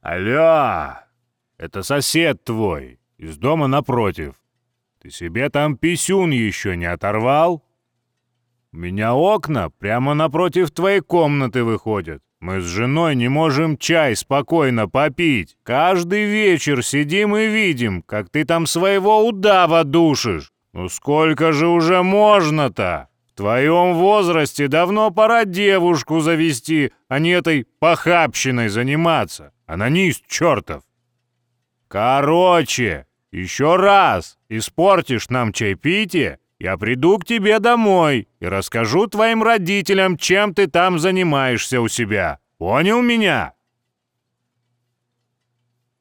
Алло, это сосед твой, из дома напротив. Ты себе там писюн еще не оторвал? У меня окна прямо напротив твоей комнаты выходят. Мы с женой не можем чай спокойно попить. Каждый вечер сидим и видим, как ты там своего удава душишь. Ну сколько же уже можно-то? В твоем возрасте давно пора девушку завести, а не этой похабщиной заниматься. Анонист чертов. Короче, еще раз испортишь нам чаепитие, я приду к тебе домой и расскажу твоим родителям, чем ты там занимаешься у себя. Понял меня?